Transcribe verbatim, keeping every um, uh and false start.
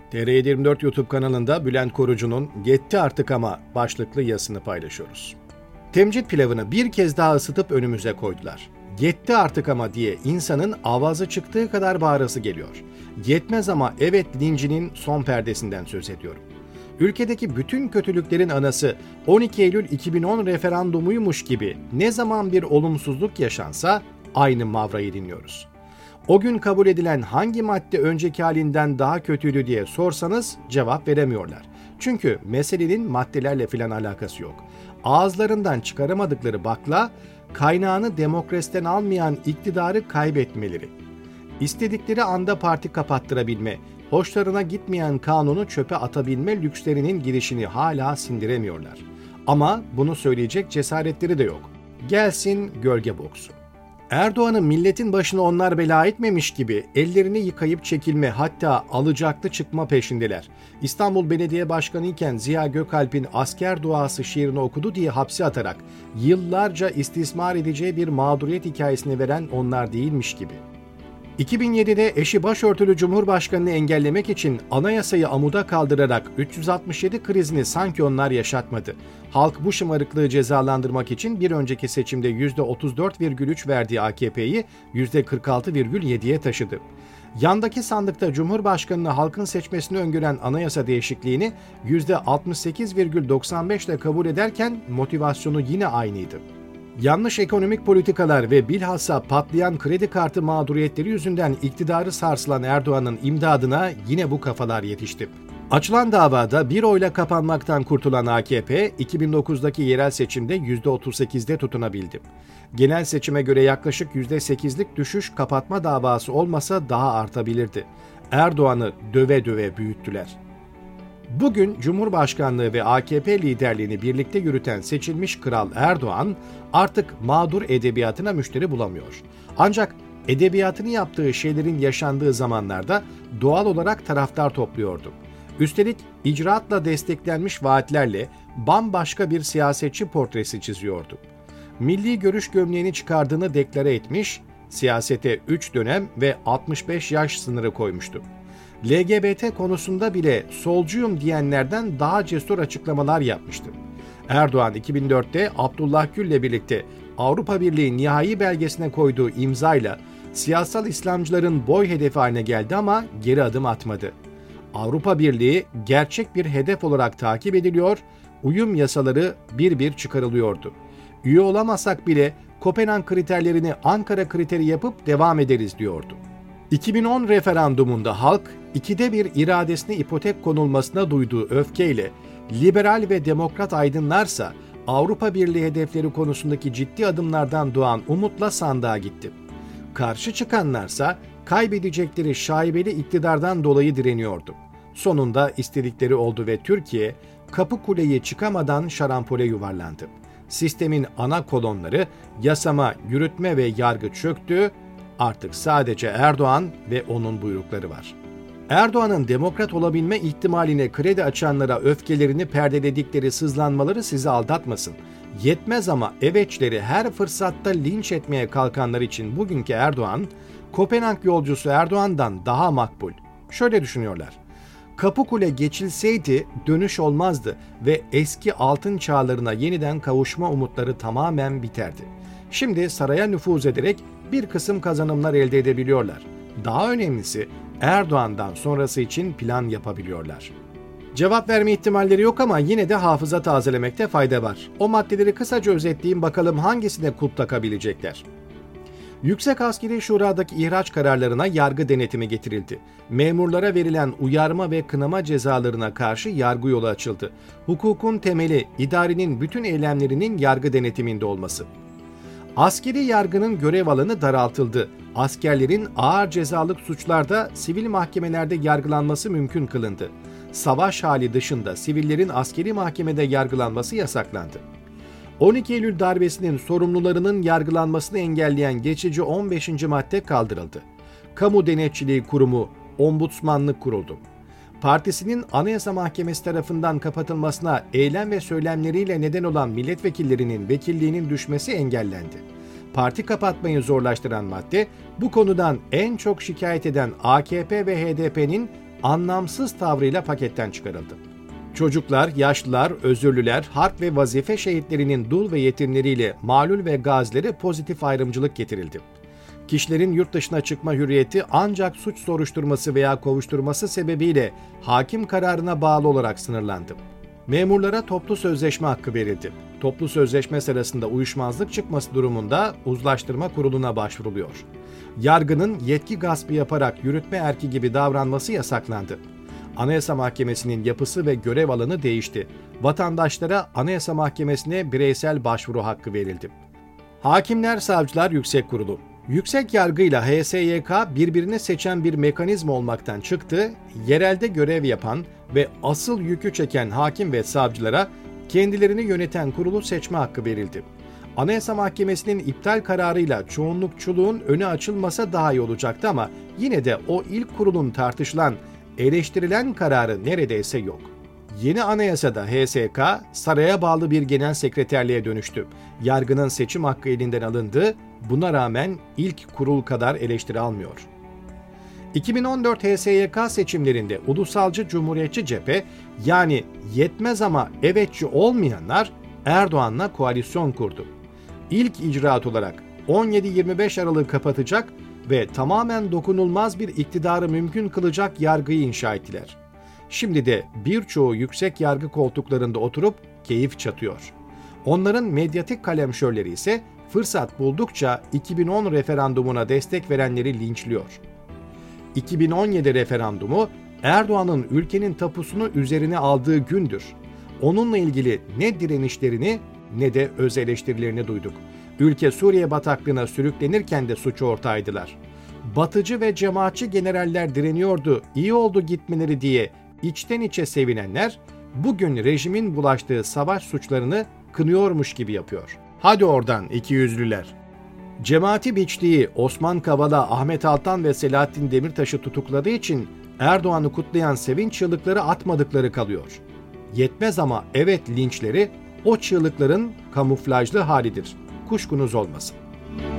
T R yedi yirmi dört YouTube kanalında Bülent Korucu'nun "Yetti artık ama" başlıklı yazısını paylaşıyoruz. Temcit pilavını bir kez daha ısıtıp önümüze koydular. Yetti artık ama diye insanın avazı çıktığı kadar bağırası geliyor. Yetmez ama evet lincinin son perdesinden söz ediyorum. Ülkedeki bütün kötülüklerin anası on iki Eylül iki bin on referandumuymuş gibi ne zaman bir olumsuzluk yaşansa aynı mavrayı dinliyoruz. O gün kabul edilen hangi madde önceki halinden daha kötüydü diye sorsanız cevap veremiyorlar. Çünkü meselenin maddelerle filan alakası yok. Ağızlarından çıkaramadıkları bakla, kaynağını demokrasiden almayan iktidarı kaybetmeleri. İstedikleri anda parti kapattırabilme, hoşlarına gitmeyen kanunu çöpe atabilme lükslerinin girişini hala sindiremiyorlar. Ama bunu söyleyecek cesaretleri de yok. Gelsin gölge boksu. Erdoğan'ın milletin başına onlar bela etmemiş gibi ellerini yıkayıp çekilme, hatta alacaklı çıkma peşindeler. İstanbul Belediye Başkanı iken Ziya Gökalp'in asker duası şiirini okudu diye hapse atarak yıllarca istismar edeceği bir mağduriyet hikayesini veren onlar değilmiş gibi. iki bin yedide eşi başörtülü Cumhurbaşkanı'nı engellemek için anayasayı amuda kaldırarak üç yüz altmış yedi krizini sanki onlar yaşatmadı. Halk bu şımarıklığı cezalandırmak için bir önceki seçimde yüzde otuz dört virgül üç verdiği A K P'yi yüzde kırk altı virgül yediye taşıdı. Yandaki sandıkta Cumhurbaşkanı'nı halkın seçmesini öngören anayasa değişikliğini yüzde altmış sekiz virgül doksan beş ile kabul ederken motivasyonu yine aynıydı. Yanlış ekonomik politikalar ve bilhassa patlayan kredi kartı mağduriyetleri yüzünden iktidarı sarsılan Erdoğan'ın imdadına yine bu kafalar yetişti. Açılan davada bir oyla kapanmaktan kurtulan A K P, iki bin dokuzdaki yerel seçimde yüzde otuz sekizde tutunabildi. Genel seçime göre yaklaşık yüzde sekizlik düşüş kapatma davası olmasa daha artabilirdi. Erdoğan'ı döve döve büyüttüler. Bugün Cumhurbaşkanlığı ve A K P liderliğini birlikte yürüten seçilmiş Kral Erdoğan artık mağdur edebiyatına müşteri bulamıyor. Ancak edebiyatını yaptığı şeylerin yaşandığı zamanlarda doğal olarak taraftar topluyordu. Üstelik icraatla desteklenmiş vaatlerle bambaşka bir siyasetçi portresi çiziyordu. Milli görüş gömleğini çıkardığını deklare etmiş, siyasete üç dönem ve altmış beş yaş sınırı koymuştu. L G B T konusunda bile solcuyum diyenlerden daha cesur açıklamalar yapmıştı. Erdoğan iki bin dörtte Abdullah Gül'le birlikte Avrupa Birliği nihai belgesine koyduğu imzayla siyasal İslamcıların boy hedefi haline geldi ama geri adım atmadı. Avrupa Birliği gerçek bir hedef olarak takip ediliyor, uyum yasaları bir bir çıkarılıyordu. Üye olamasak bile Kopenhag kriterlerini Ankara kriteri yapıp devam ederiz diyordu. iki bin on referandumunda halk ikide bir iradesine ipotek konulmasına duyduğu öfkeyle liberal ve demokrat aydınlarsa Avrupa Birliği hedefleri konusundaki ciddi adımlardan doğan umutla sandığa gitti. Karşı çıkanlarsa kaybedecekleri şaibeli iktidardan dolayı direniyordu. Sonunda istedikleri oldu ve Türkiye Kapıkule'yi çıkamadan şarampole yuvarlandı. Sistemin ana kolonları yasama, yürütme ve yargı çöktü. Artık sadece Erdoğan ve onun buyrukları var. Erdoğan'ın demokrat olabilme ihtimaline kredi açanlara öfkelerini perdeledikleri sızlanmaları sizi aldatmasın. Yetmez ama evetçleri her fırsatta linç etmeye kalkanlar için bugünkü Erdoğan, Kopenhag yolcusu Erdoğan'dan daha makbul. Şöyle düşünüyorlar. Kapıkule geçilseydi dönüş olmazdı ve eski altın çağlarına yeniden kavuşma umutları tamamen biterdi. Şimdi saraya nüfuz ederek bir kısım kazanımlar elde edebiliyorlar. Daha önemlisi Erdoğan'dan sonrası için plan yapabiliyorlar. Cevap verme ihtimalleri yok ama yine de hafıza tazelemekte fayda var. O maddeleri kısaca özetleyeyim, bakalım hangisine kulp takabilecekler. Yüksek Askeri Şura'daki ihraç kararlarına yargı denetimi getirildi. Memurlara verilen uyarma ve kınama cezalarına karşı yargı yolu açıldı. Hukukun temeli, idarenin bütün eylemlerinin yargı denetiminde olması. Askeri yargının görev alanı daraltıldı. Askerlerin ağır cezalık suçlarda sivil mahkemelerde yargılanması mümkün kılındı. Savaş hali dışında sivillerin askeri mahkemede yargılanması yasaklandı. on iki Eylül darbesinin sorumlularının yargılanmasını engelleyen geçici on beşinci madde kaldırıldı. Kamu Denetçiliği Kurumu, Ombudsmanlık kuruldu. Partisinin Anayasa Mahkemesi tarafından kapatılmasına eylem ve söylemleriyle neden olan milletvekillerinin vekilliğinin düşmesi engellendi. Parti kapatmayı zorlaştıran madde, bu konudan en çok şikayet eden A K P ve H D P'nin anlamsız tavrıyla paketten çıkarıldı. Çocuklar, yaşlılar, özürlüler, harp ve vazife şehitlerinin dul ve yetimleriyle malul ve gazilere pozitif ayrımcılık getirildi. Kişilerin yurt dışına çıkma hürriyeti ancak suç soruşturması veya kovuşturması sebebiyle hakim kararına bağlı olarak sınırlandı. Memurlara toplu sözleşme hakkı verildi. Toplu sözleşme sırasında uyuşmazlık çıkması durumunda uzlaştırma kuruluna başvuruluyor. Yargının yetki gaspı yaparak yürütme erki gibi davranması yasaklandı. Anayasa Mahkemesi'nin yapısı ve görev alanı değişti. Vatandaşlara Anayasa Mahkemesi'ne bireysel başvuru hakkı verildi. Hakimler Savcılar Yüksek Kurulu. Yüksek yargıyla H S Y K birbirini seçen bir mekanizma olmaktan çıktı, yerelde görev yapan ve asıl yükü çeken hakim ve savcılara kendilerini yöneten kurulu seçme hakkı verildi. Anayasa Mahkemesi'nin iptal kararıyla çoğunlukçuluğun önü açılmasa daha iyi olacaktı ama yine de o ilk kurulun tartışılan, eleştirilen kararı neredeyse yok. Yeni anayasada H S K, saraya bağlı bir genel sekreterliğe dönüştü. Yargının seçim hakkı elinden alındı, buna rağmen ilk kurul kadar eleştiri almıyor. iki bin on dört H S Y K seçimlerinde ulusalcı Cumhuriyetçi cephe, yani yetmez ama evetçi olmayanlar Erdoğan'la koalisyon kurdu. İlk icraat olarak on yedi yirmi beş Aralık'ı kapatacak ve tamamen dokunulmaz bir iktidarı mümkün kılacak yargıyı inşa ettiler. Şimdi de birçoğu yüksek yargı koltuklarında oturup keyif çatıyor. Onların medyatik kalemşörleri ise fırsat buldukça iki bin on referandumuna destek verenleri linçliyor. iki bin on yedi referandumu Erdoğan'ın ülkenin tapusunu üzerine aldığı gündür. Onunla ilgili ne direnişlerini ne de öz eleştirilerini duyduk. Ülke Suriye bataklığına sürüklenirken de suç ortağıydılar. Batıcı ve cemaatçi generaller direniyordu, iyi oldu gitmeleri diye içten içe sevinenler, bugün rejimin bulaştığı savaş suçlarını kınıyormuş gibi yapıyor. Hadi oradan ikiyüzlüler. Cemaati biçtiği Osman Kavala, Ahmet Altan ve Selahattin Demirtaş'ı tutukladığı için Erdoğan'ı kutlayan sevinç çığlıkları atmadıkları kalıyor. Yetmez ama evet linçleri o çığlıkların kamuflajlı halidir. Kuşkunuz olmasın.